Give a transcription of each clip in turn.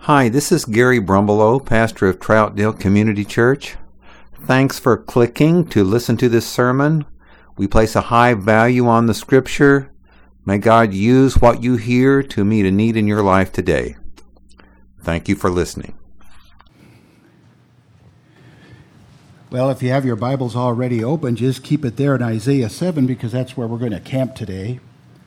Hi, this is Gary Brumbelow, pastor of Troutdale Community Church. Thanks for clicking to listen to this sermon. We place a high value on the Scripture. May God use what you hear to meet a need in your life today. Thank you for listening. Well, if you have your Bibles already open, just keep it there in Isaiah 7 because that's where we're going to camp today.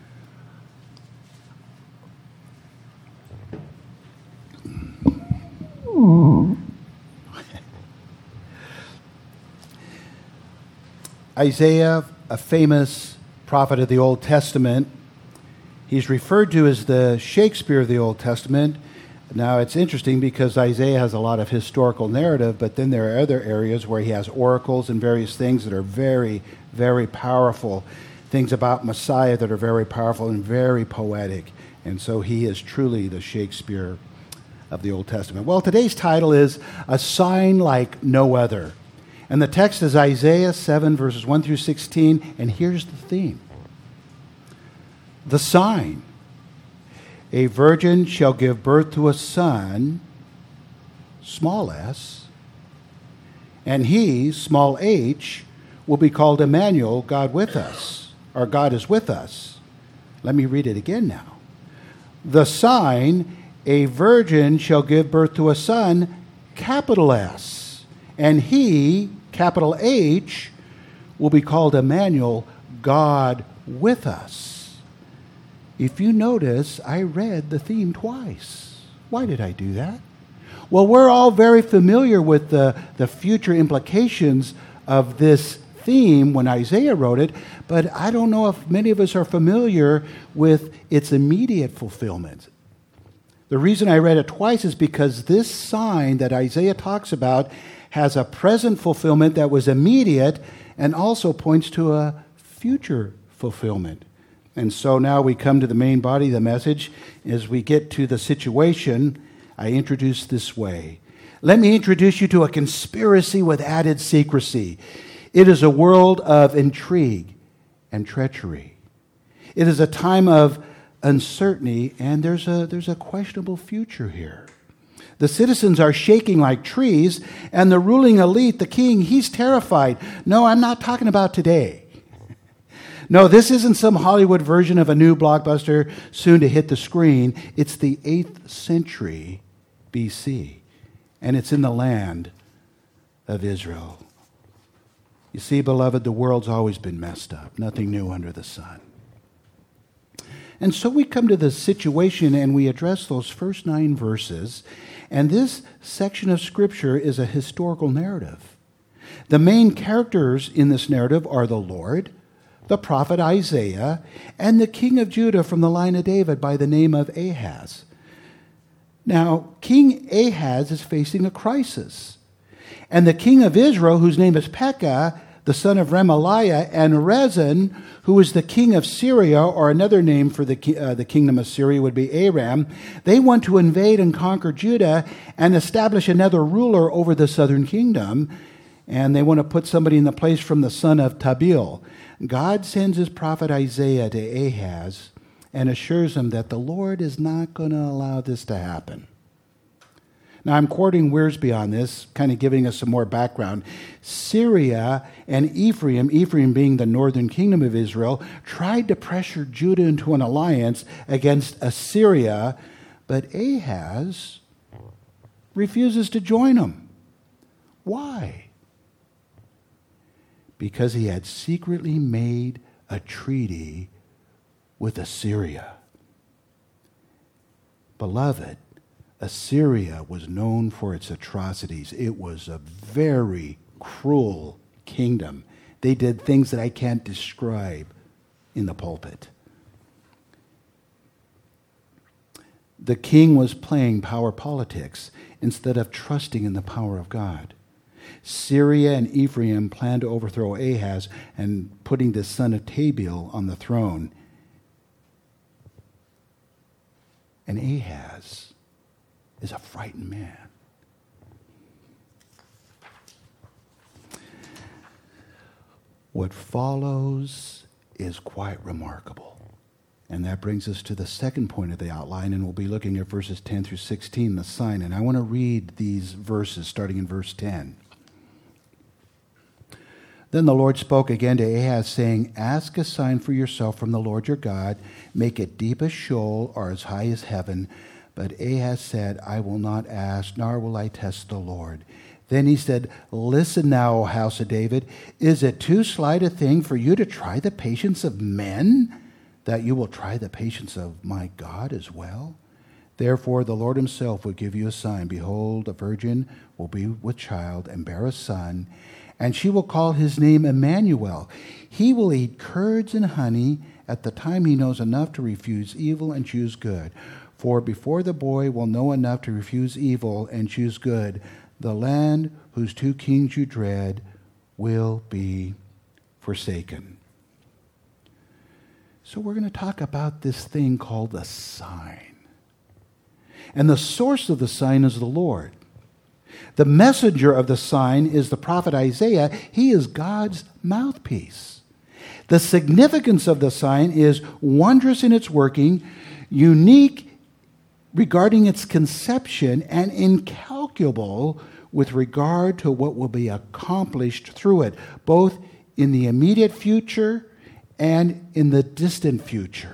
Isaiah, a famous prophet of the Old Testament, he's referred to as the Shakespeare of the Old Testament. Now, it's interesting because Isaiah has a lot of historical narrative, but then there are other areas where he has oracles and various things that are very, very powerful, things about Messiah that are very powerful and very poetic. And so he is truly the Shakespeare of the Old Testament. Well, today's title is A Sign Like No Other. And the text is Isaiah 7, verses 1 through 16, and here's the theme. The sign. A virgin shall give birth to a son, small s, and he, small h, will be called Emmanuel, God with us, or God is with us. Let me read it again now. The sign, a virgin shall give birth to a son, capital S, and he, capital H, will be called Emmanuel, God with us. If you notice, I read the theme twice. Why did I do that? Well, we're all very familiar with the future implications of this theme when Isaiah wrote it, but I don't know if many of us are familiar with its immediate fulfillment. The reason I read it twice is because this sign that Isaiah talks about has a present fulfillment that was immediate and also points to a future fulfillment. And so now we come to the main body of the message. As we get to the situation, I introduce this way. Let me introduce you to a conspiracy with added secrecy. It is a world of intrigue and treachery. It is a time of uncertainty, and there's a questionable future here. The citizens are shaking like trees, and the ruling elite, the king, he's terrified. No, I'm not talking about today. No, this isn't some Hollywood version of a new blockbuster soon to hit the screen. It's the 8th century BC, and it's in the land of Israel. You see, beloved, the world's always been messed up. Nothing new under the sun. And so we come to the situation and we address those first 9 verses. And this section of Scripture is a historical narrative. The main characters in this narrative are the Lord, the prophet Isaiah, and the king of Judah from the line of David by the name of Ahaz. Now, King Ahaz is facing a crisis. And the king of Israel, whose name is Pekah, the son of Remaliah, and Rezin, who is the king of Syria, or another name for the kingdom of Syria would be Aram, they want to invade and conquer Judah and establish another ruler over the southern kingdom, and they want to put somebody in the place from the son of Tabeel. God sends his prophet Isaiah to Ahaz and assures him that the Lord is not going to allow this to happen. Now, I'm quoting Wiersbe on this, kind of giving us some more background. Syria and Ephraim being the northern kingdom of Israel, tried to pressure Judah into an alliance against Assyria, but Ahaz refuses to join them. Why? Because he had secretly made a treaty with Assyria. Beloved, Assyria was known for its atrocities. It was a very cruel kingdom. They did things that I can't describe in the pulpit. The king was playing power politics instead of trusting in the power of God. Syria and Ephraim planned to overthrow Ahaz and putting the son of Tabeel on the throne. And Ahaz is a frightened man. What follows is quite remarkable. And that brings us to the second point of the outline, and we'll be looking at verses 10 through 16, the sign. And I want to read these verses starting in verse 10. Then the Lord spoke again to Ahaz, saying, Ask a sign for yourself from the Lord your God. Make it deep as Sheol or as high as heaven. But Ahaz said, I will not ask, nor will I test the Lord. Then he said, Listen now, O house of David. Is it too slight a thing for you to try the patience of men, that you will try the patience of my God as well? Therefore the Lord himself will give you a sign. Behold, a virgin will be with child and bear a son, and she will call his name Emmanuel. He will eat curds and honey. At the time he knows enough to refuse evil and choose good. For before the boy will know enough to refuse evil and choose good, the land whose two kings you dread will be forsaken. So we're going to talk about this thing called the sign. And the source of the sign is the Lord. The messenger of the sign is the prophet Isaiah. He is God's mouthpiece. The significance of the sign is wondrous in its working, unique regarding its conception, and incalculable with regard to what will be accomplished through it, both in the immediate future and in the distant future.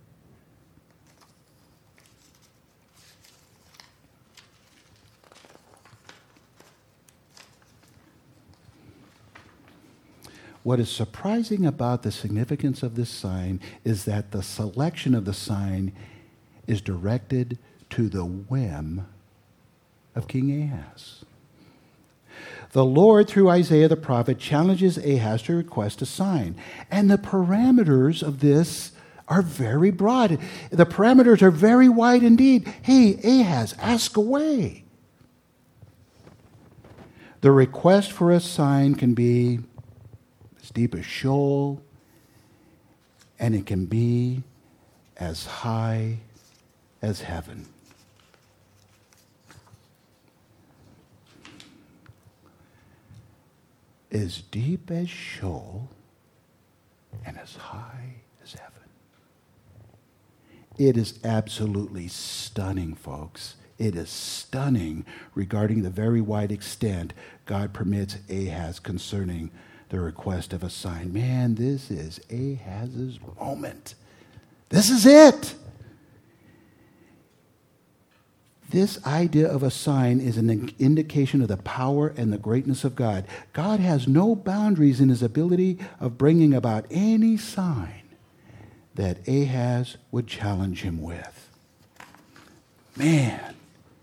What is surprising about the significance of this sign is that the selection of the sign is directed to the whim of King Ahaz. The Lord, through Isaiah the prophet, challenges Ahaz to request a sign. And the parameters of this are very broad. The parameters are very wide indeed. Hey, Ahaz, ask away. The request for a sign can be as deep as Sheol, and it can be as high as heaven. As deep as Sheol and as high as heaven. It is absolutely stunning, folks. It is stunning regarding the very wide extent God permits Ahaz concerning the request of a sign. Man, this is Ahaz's moment. This is it. This idea of a sign is an indication of the power and the greatness of God. God has no boundaries in his ability of bringing about any sign that Ahaz would challenge him with. Man,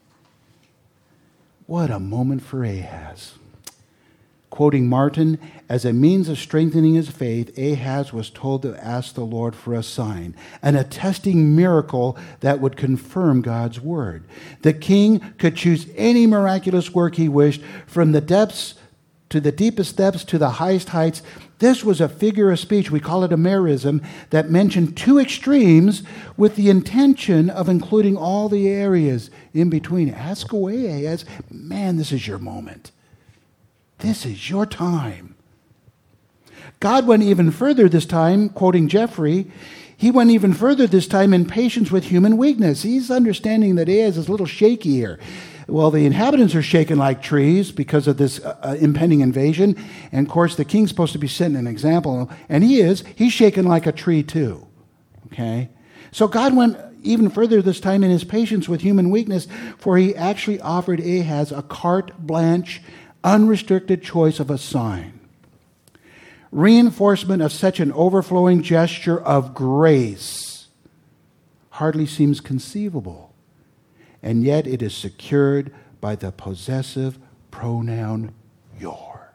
what a moment for Ahaz. Quoting Martin, as a means of strengthening his faith, Ahaz was told to ask the Lord for a sign, an attesting miracle that would confirm God's word. The king could choose any miraculous work he wished, from the depths to the deepest depths to the highest heights. This was a figure of speech, we call it a merism, that mentioned two extremes with the intention of including all the areas in between. Ask away, Ahaz. Man, this is your moment. This is your time. God went even further this time, quoting Jeffrey. He went even further this time in patience with human weakness. He's understanding that Ahaz is a little shaky here. Well, the inhabitants are shaken like trees because of this impending invasion. And, of course, the king's supposed to be setting an example. And he is. He's shaken like a tree, too. Okay? So God went even further this time in his patience with human weakness, for he actually offered Ahaz a carte blanche, unrestricted choice of a sign. Reinforcement of such an overflowing gesture of grace hardly seems conceivable, and yet it is secured by the possessive pronoun your.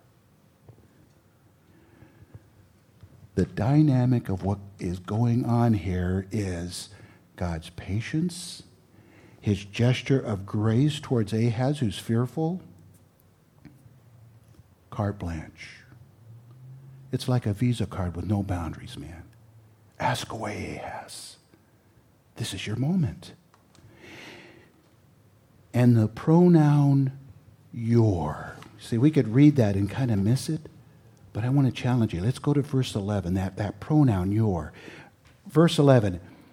The dynamic of what is going on here is God's patience, his gesture of grace towards Ahaz, who's fearful. Carte blanche. It's like a Visa card with no boundaries, man. Ask away, Ahaz. This is your moment. And the pronoun your. See, we could read that and kind of miss it, but I want to challenge you. Let's go to verse 11, that pronoun your. Verse 11.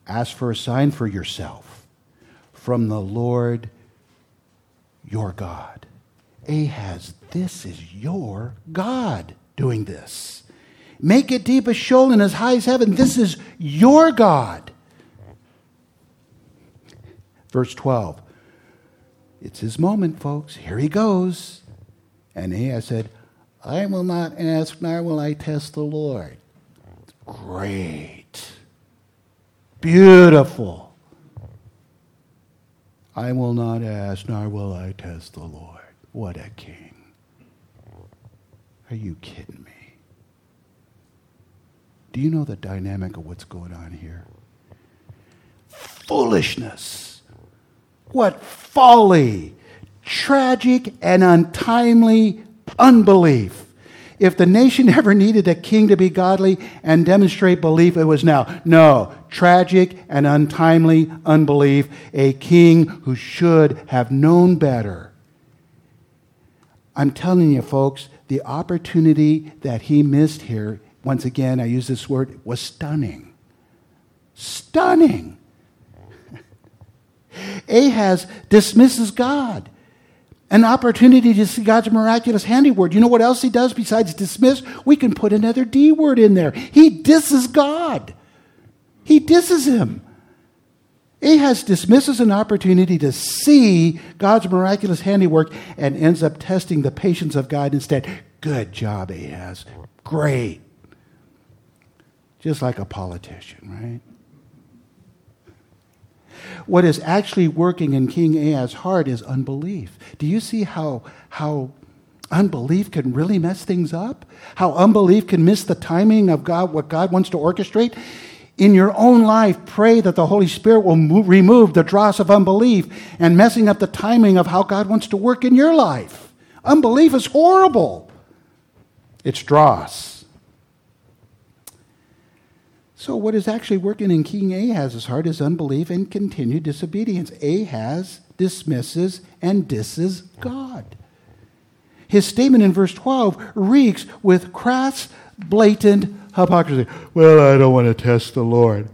Ask for a sign for yourself from the Lord your God. Ahaz, this is your God doing this. Make it deep as Sheol and as high as heaven. This is your God. Verse 12. It's his moment, folks. Here he goes. And Ahaz said, I will not ask, nor will I test the Lord. Great. Beautiful. I will not ask, nor will I test the Lord. What a king. Are you kidding me? Do you know the dynamic of what's going on here? Foolishness. What folly. Tragic and untimely unbelief. If the nation ever needed a king to be godly and demonstrate belief, it was now. No, tragic and untimely unbelief. A king who should have known better. I'm telling you, folks, the opportunity that he missed here, once again, I use this word, was stunning. Stunning. Ahaz dismisses God. An opportunity to see God's miraculous handiwork. You know what else he does besides dismiss? We can put another D word in there. He disses God. He disses him. Ahaz dismisses an opportunity to see God's miraculous handiwork and ends up testing the patience of God instead. Good job, Ahaz. Great. Just like a politician, right? What is actually working in King Ahaz's heart is unbelief. Do you see how unbelief can really mess things up? How unbelief can miss the timing of God, what God wants to orchestrate? In your own life, pray that the Holy Spirit will remove the dross of unbelief and messing up the timing of how God wants to work in your life. Unbelief is horrible. It's dross. So what is actually working in King Ahaz's heart is unbelief and continued disobedience. Ahaz dismisses and disses God. His statement in verse 12 reeks with crass, blatant hypocrisy. Well, I don't want to test the Lord.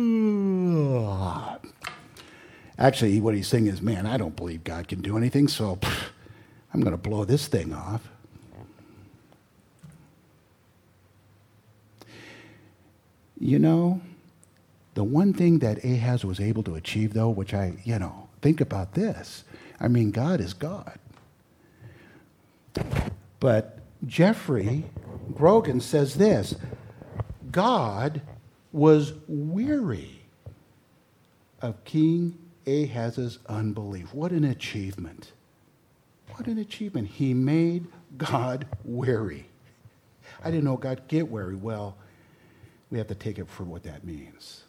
Actually, what he's saying is, man, I don't believe God can do anything, so I'm going to blow this thing off. You know, the one thing that Ahaz was able to achieve, though, which think about this. I mean, God is God. But Jeffrey Grogan says this, God was weary of King Ahaz's unbelief. What an achievement. What an achievement. He made God weary. I didn't know God could get weary. Well, we have to take it for what that means.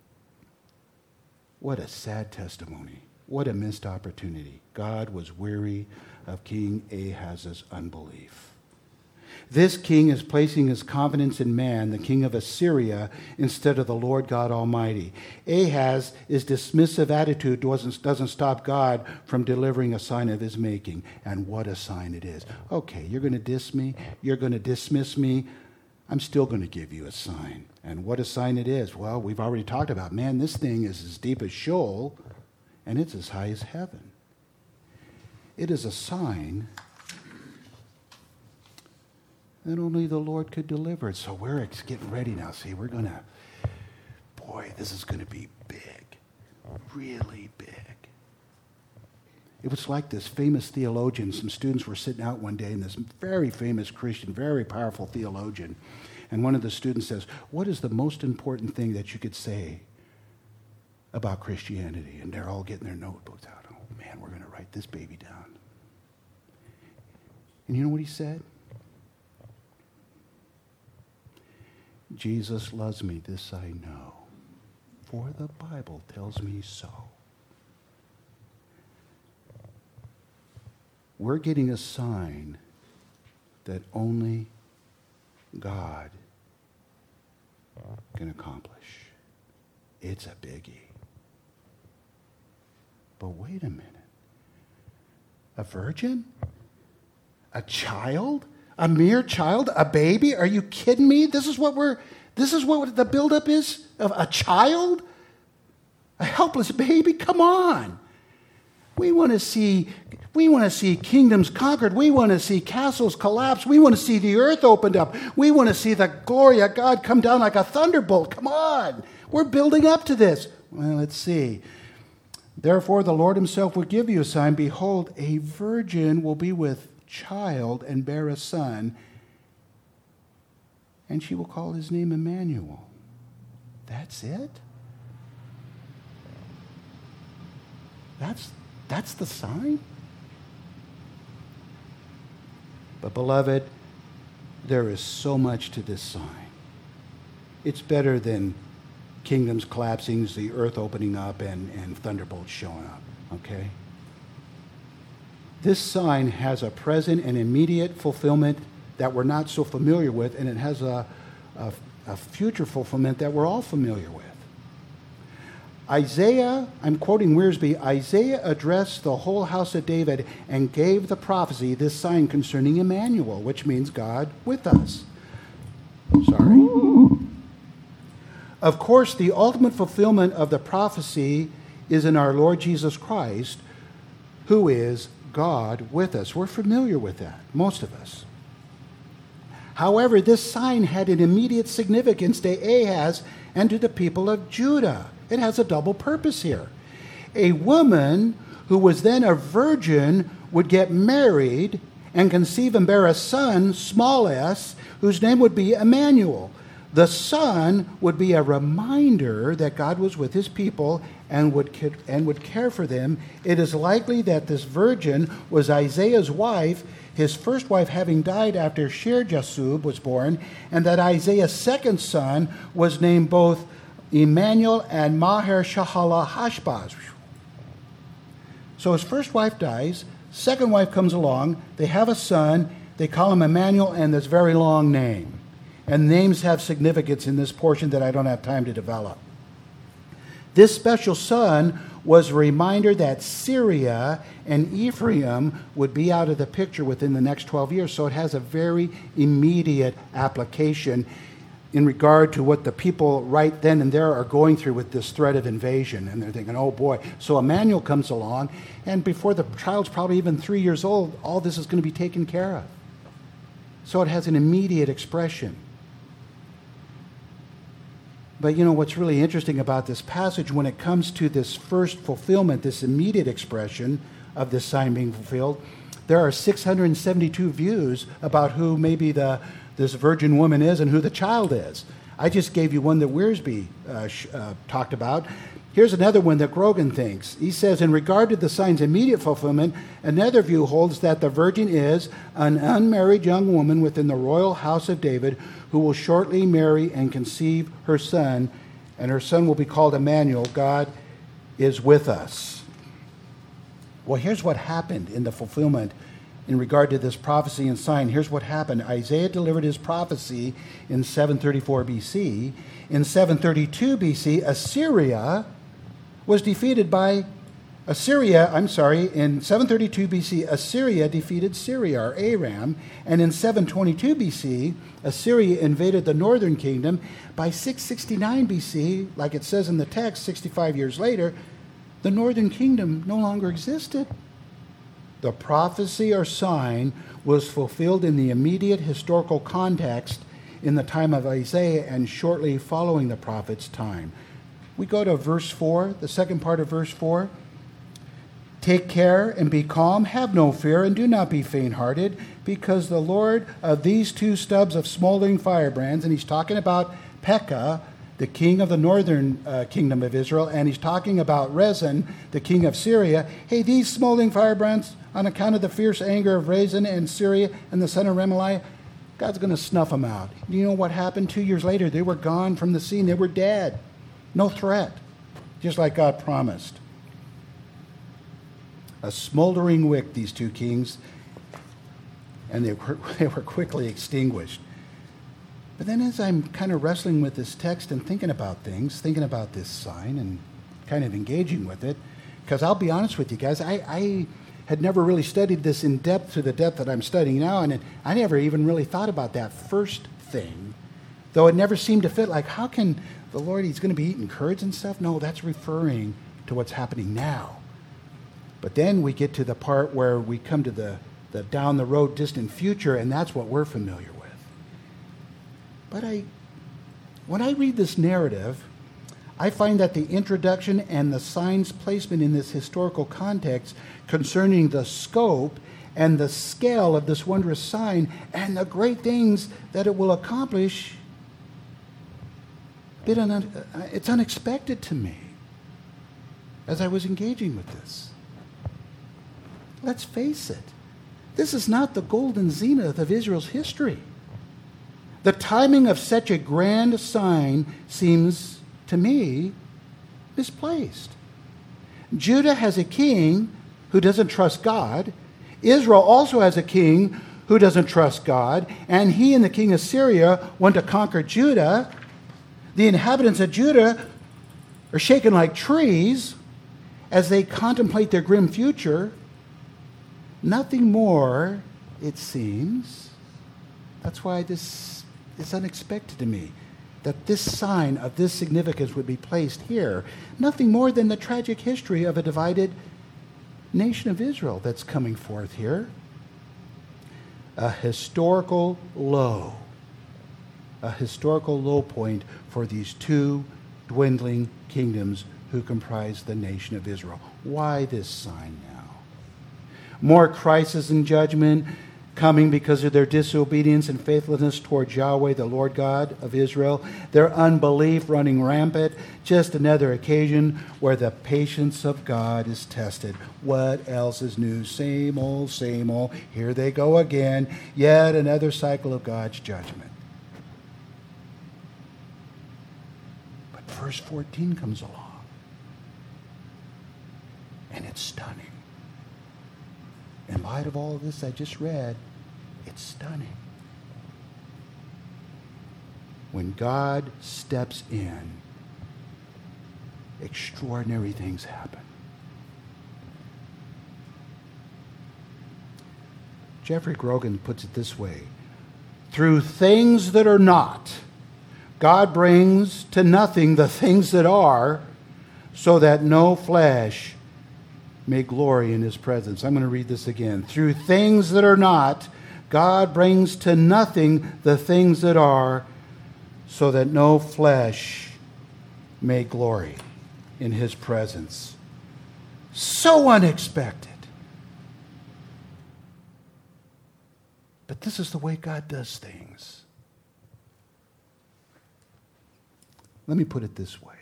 What a sad testimony. What a missed opportunity. God was weary of King Ahaz's unbelief. This king is placing his confidence in man, the king of Assyria, instead of the Lord God Almighty. Ahaz's dismissive attitude doesn't stop God from delivering a sign of his making. And what a sign it is. Okay, you're going to diss me. You're going to dismiss me. I'm still going to give you a sign. And what a sign it is. Well, we've already talked about, man, this thing is as deep as Sheol, and it's as high as heaven. It is a sign that only the Lord could deliver it. So we're getting ready now. See, we're going to, boy, this is going to be big, really big. It was like this famous theologian. Some students were sitting out one day, and this very famous Christian, very powerful theologian, and one of the students says, what is the most important thing that you could say about Christianity? And they're all getting their notebooks out. Oh, man, we're going to write this baby down. And you know what he said? Jesus loves me, this I know, for the Bible tells me so. We're getting a sign that only God can accomplish. It's a biggie. But wait a minute. A virgin? A child? A mere child? A baby? Are you kidding me? This is what the buildup is of a child? A helpless baby? Come on. We want to see kingdoms conquered. We want to see castles collapse. We want to see the earth opened up. We want to see the glory of God come down like a thunderbolt. Come on. We're building up to this. Well, let's see. Therefore, the Lord himself will give you a sign. Behold, a virgin will be with child and bear a son, and she will call his name Emmanuel. That's it? That's the sign? But beloved, there is so much to this sign. It's better than kingdoms collapsing, the earth opening up, and thunderbolts showing up, okay? This sign has a present and immediate fulfillment that we're not so familiar with, and it has a future fulfillment that we're all familiar with. Isaiah, I'm quoting Wiersbe, Isaiah addressed the whole house of David and gave the prophecy, this sign concerning Emmanuel, which means God with us. Sorry. Of course, the ultimate fulfillment of the prophecy is in our Lord Jesus Christ, who is God with us. We're familiar with that, most of us. However, this sign had an immediate significance to Ahaz and to the people of Judah. It has a double purpose here. A woman who was then a virgin would get married and conceive and bear a son, small s, whose name would be Emmanuel. The son would be a reminder that God was with his people and would care for them. It is likely that this virgin was Isaiah's wife, his first wife having died after Shear-Jashub was born, and that Isaiah's second son was named both Emmanuel and Maher-Shalal-Hashbaz. So his first wife dies, second wife comes along, they have a son, they call him Emmanuel, and this very long name. And names have significance in this portion that I don't have time to develop. This special son was a reminder that Syria and Ephraim would be out of the picture within the next 12 years, so it has a very immediate application in regard to what the people right then and there are going through with this threat of invasion. And they're thinking, oh boy. So Emmanuel comes along, and before the child's probably even 3 years old, all this is going to be taken care of. So it has an immediate expression. But you know what's really interesting about this passage, when it comes to this first fulfillment, this immediate expression of this sign being fulfilled, there are 672 views about who maybe this virgin woman is and who the child is. I just gave you one that Wiersbe talked about. Here's another one that Grogan thinks. He says, in regard to the sign's immediate fulfillment, another view holds that the virgin is an unmarried young woman within the royal house of David who will shortly marry and conceive her son, and her son will be called Emmanuel. God is with us. Well, here's what happened in the fulfillment in regard to this prophecy and sign. Here's what happened. Isaiah delivered his prophecy in 734 BC. In 732 BC, Assyria was defeated by in 732 BC, Assyria defeated Syria, or Aram, and in 722 BC, Assyria invaded the northern kingdom. By 669 BC, like it says in the text, 65 years later, the northern kingdom no longer existed. The prophecy or sign was fulfilled in the immediate historical context in the time of Isaiah and shortly following the prophet's time. We go to verse 4, the second part of verse 4. Take care and be calm, have no fear, and do not be faint-hearted, because the Lord of these two stubs of smoldering firebrands, and he's talking about Pekah, the king of the northern kingdom of Israel, and he's talking about Rezin, the king of Syria. Hey, these smoldering firebrands, on account of the fierce anger of Rezin and Syria and the son of Remaliah, God's going to snuff them out. You know what happened? 2 years later, they were gone from the scene. They were dead. No threat, just like God promised. A smoldering wick, these two kings, and they were quickly extinguished. But then as I'm kind of wrestling with this text and thinking about things, thinking about this sign and kind of engaging with it, because I'll be honest with you guys, I had never really studied this in depth to the depth that I'm studying now, and I never even really thought about that first thing Though it never seemed to fit, like, how can the Lord, he's going to be eating curds and stuff? No, that's referring to what's happening now. But then we get to the part where we come to the down the road distant future, and that's what we're familiar with. But when I read this narrative, I find that the introduction and the sign's placement in this historical context concerning the scope and the scale of this wondrous sign and the great things that it will accomplish, it's unexpected to me as I was engaging with this. Let's face it, this is not the golden zenith of Israel's history. The timing of such a grand sign seems, to me, misplaced. Judah has a king who doesn't trust God. Israel also has a king who doesn't trust God. And he and the king of Syria want to conquer Judah. The inhabitants of Judah are shaken like trees as they contemplate their grim future. Nothing more, it seems. That's why this is unexpected to me, that this sign of this significance would be placed here. Nothing more than the tragic history of a divided nation of Israel that's coming forth here. A historical low point for these two dwindling kingdoms who comprise the nation of Israel. Why this sign now? More crisis and judgment coming because of their disobedience and faithlessness toward Yahweh, the Lord God of Israel, their unbelief running rampant. Just another occasion where the patience of God is tested. What else is new? Same old, same old. Here they go again. Yet another cycle of God's judgment. But verse 14 comes along, and it's stunning. In light of all of this I just read, it's stunning. When God steps in, extraordinary things happen. Jeffrey Grogan puts it this way: through things that are not, God brings to nothing the things that are, so that no flesh may glory in his presence. I'm going to read this again. Through things that are not, God brings to nothing the things that are, so that no flesh may glory in his presence. So unexpected. But this is the way God does things. Let me put it this way.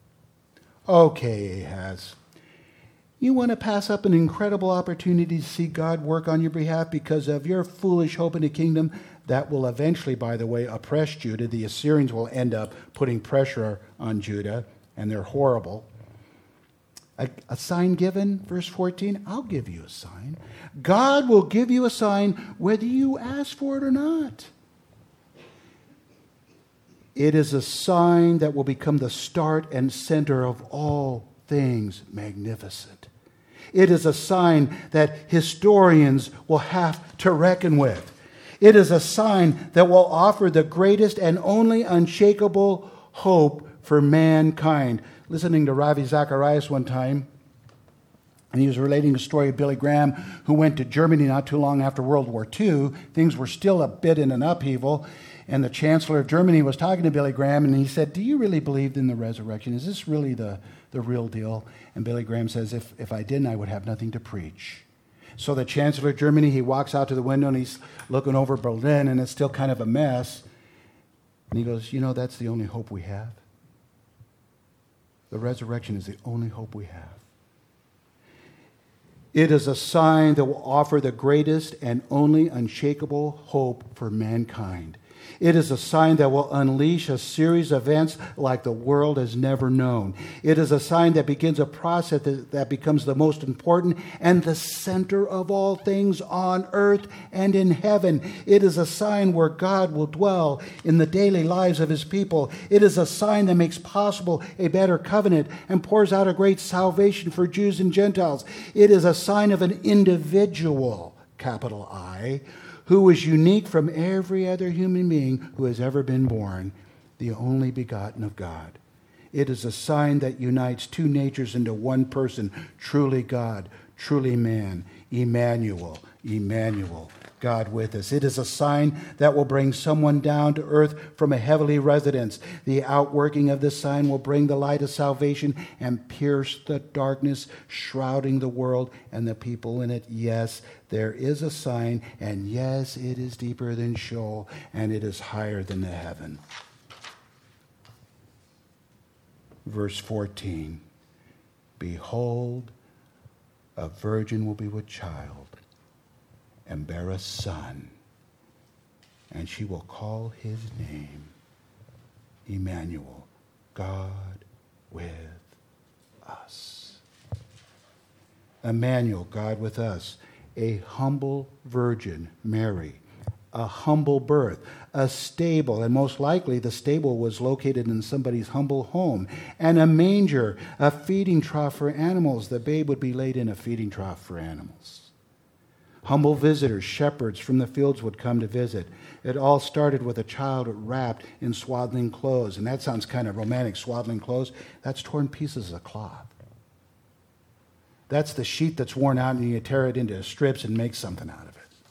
Okay, Ahaz. You want to pass up an incredible opportunity to see God work on your behalf because of your foolish hope in a kingdom that will eventually, by the way, oppress Judah. The Assyrians will end up putting pressure on Judah, and they're horrible. A sign given, verse 14, I'll give you a sign. God will give you a sign whether you ask for it or not. It is a sign that will become the start and center of all things magnificent. It is a sign that historians will have to reckon with. It is a sign that will offer the greatest and only unshakable hope for mankind. Listening to Ravi Zacharias one time, and he was relating the story of Billy Graham, who went to Germany not too long after World War II. Things were still a bit in an upheaval, and the Chancellor of Germany was talking to Billy Graham, and he said, do you really believe in the resurrection? Is this really the real deal? And Billy Graham says, if I didn't, I would have nothing to preach. So the Chancellor of Germany, he walks out to the window, and he's looking over Berlin, and it's still kind of a mess. And he goes, that's the only hope we have. The resurrection is the only hope we have. It is a sign that will offer the greatest and only unshakable hope for mankind. It is a sign that will unleash a series of events like the world has never known. It is a sign that begins a process that becomes the most important and the center of all things on earth and in heaven. It is a sign where God will dwell in the daily lives of his people. It is a sign that makes possible a better covenant and pours out a great salvation for Jews and Gentiles. It is a sign of an individual, capital I, who is unique from every other human being who has ever been born, the only begotten of God. It is a sign that unites two natures into one person, truly God, truly man. Emmanuel, Emmanuel, God with us. It is a sign that will bring someone down to earth from a heavenly residence. The outworking of this sign will bring the light of salvation and pierce the darkness shrouding the world and the people in it. Yes, there is a sign, and yes, it is deeper than Sheol, and it is higher than the heaven. Verse 14, behold, a virgin will be with child and bear a son, and she will call his name Emmanuel, God with us. Emmanuel, God with us, a humble virgin, Mary, a humble birth, a stable, and most likely the stable was located in somebody's humble home, and a manger, a feeding trough for animals. The babe would be laid in a feeding trough for animals. Humble visitors, shepherds from the fields would come to visit. It all started with a child wrapped in swaddling clothes, and that sounds kind of romantic, swaddling clothes. That's torn pieces of cloth. That's the sheet that's worn out, and you tear it into strips and make something out of it.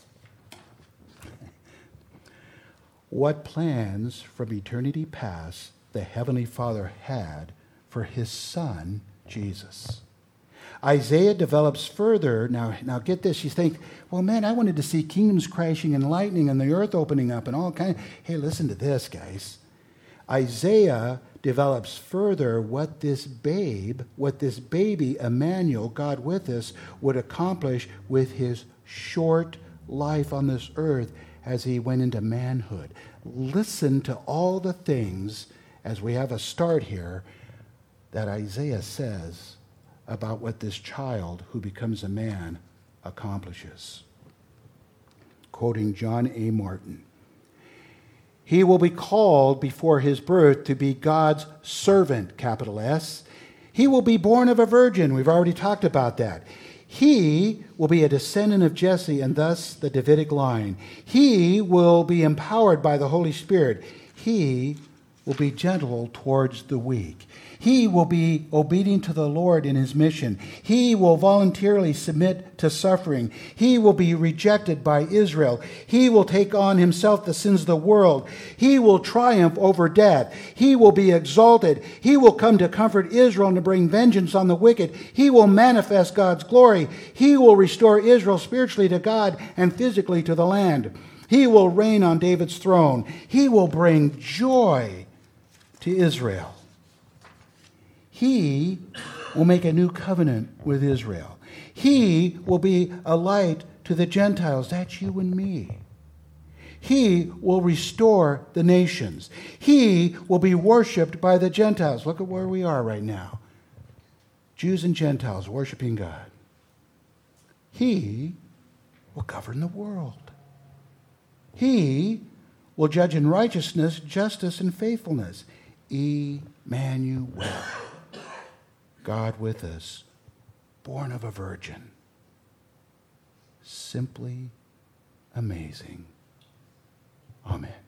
What plans from eternity past the Heavenly Father had for his Son, Jesus. Isaiah develops further. Now get this. You think, well, man, I wanted to see kingdoms crashing and lightning and the earth opening up and all kinds. Hey, listen to this, guys. Isaiah develops further what this baby, Emmanuel, God with us, would accomplish with his short life on this earth as he went into manhood. Listen to all the things, as we have a start here, that Isaiah says about what this child who becomes a man accomplishes. Quoting John A. Martin, he will be called before his birth to be God's servant, capital S. He will be born of a virgin. We've already talked about that. He will be a descendant of Jesse and thus the Davidic line. He will be empowered by the Holy Spirit. He will be gentle towards the weak. He will be obedient to the Lord in his mission. He will voluntarily submit to suffering. He will be rejected by Israel. He will take on himself the sins of the world. He will triumph over death. He will be exalted. He will come to comfort Israel and to bring vengeance on the wicked. He will manifest God's glory. He will restore Israel spiritually to God and physically to the land. He will reign on David's throne. He will bring joy to Israel. He will make a new covenant with Israel. He will be a light to the Gentiles. That's you and me. He will restore the nations. He will be worshipped by the Gentiles. Look at where we are right now. Jews and Gentiles worshiping God. He will govern the world. He will judge in righteousness, justice, and faithfulness. Emmanuel. God with us, born of a virgin. Simply amazing. Amen.